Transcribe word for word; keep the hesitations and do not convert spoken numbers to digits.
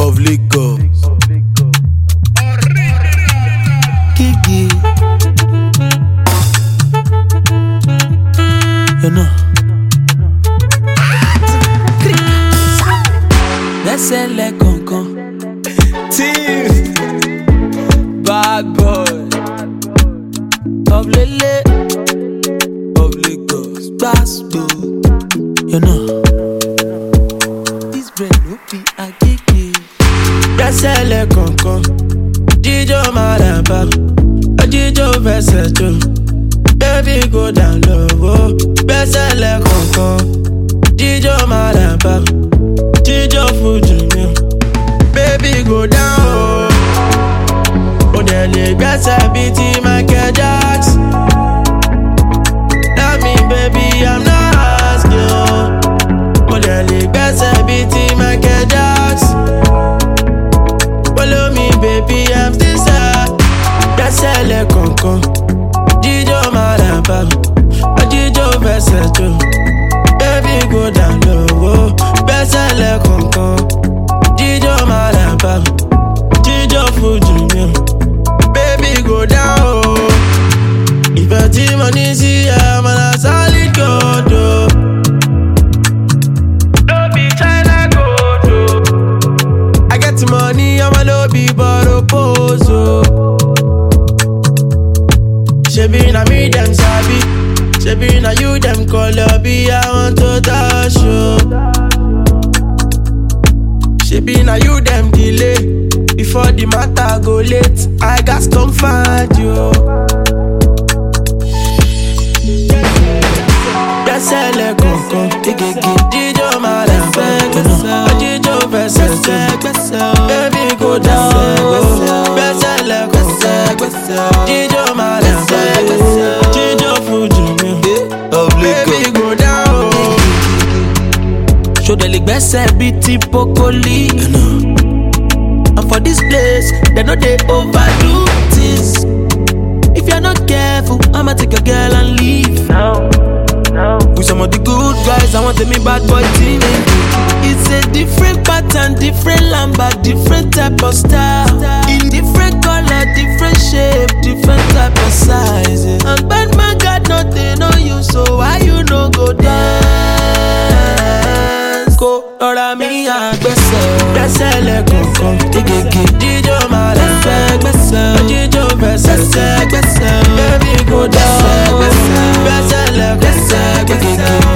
of Lagos. Kiki, you know. Lẹ́sẹ̀ lẹ́kọ̀ọ̀kan. Team bad boy of Lele of Lagos. Gbasdo, you know. This brain no be a kiki. Lẹ́sẹ̀ lẹ́kọ̀ọ̀kan. Jíjó Maraba, jíjó fẹsẹ̀ jó. Baby go down low, lẹ́sẹ̀ lẹ́kọ̀ọ̀kan. Jíjó Maraba, jíjó Fuji mi. Baby go down, oh nearly gbẹ́sẹ̀ bíi ti Michael Jackson. Tell me baby I'm not asking, oh nearly gbẹ́sẹ̀ bíi ti Michael Jackson. Follow me baby I'm still sad. Gbẹ́sẹ̀ lẹ́kọ̀ọ̀kan, jíjó Maraba, jíjó fẹsẹ̀ jó. Baby go down low, gbẹ́sẹ̀ lẹ́kọ̀ọ̀kan. Jíjó Maraba, jíjó Fuji mi. Baby go down, oh. Ìfẹ́ tí mo ní sí ẹ, mo na solid gold, oh. No be China gold, oh. I get the money, I'ma no be borrow pose, oh. Shebi na me dem sabi, shebi na you dem call up, I want to touch you. Shebi na you dem delay, before the matter go late, I got come find you. Gbẹ́sẹ̀ lẹ́kọ̀ọ̀kan, jíjó Maraba, jíjó fẹsẹ̀ jó. Baby go down, gbẹ́sẹ̀ lẹ́kọ̀ọ̀kan, jíjó Maraba, jíjó Fuji mi. Baby go down. Show the leg gbẹ́sẹ̀ bíi ti Pokoli. And for this place, they know they overdo things. If you're not careful, I'ma take your girl and leave. No, no. With some of the good guys, I want to me bad boy team. It's a different pattern, different lamba, different type of style. In different color, different shape, different type of size. And bad man got nothing on you, so why you no go dance? Go, Lord, me gbẹ́sẹ̀, gbẹ́sẹ̀ lẹ́kọ̀ọ̀kan. Jíjó Maraba, jíjó fẹsẹ̀ jó. Baby go down, gbẹ́sẹ̀ lẹ́kọ̀ọ̀kan.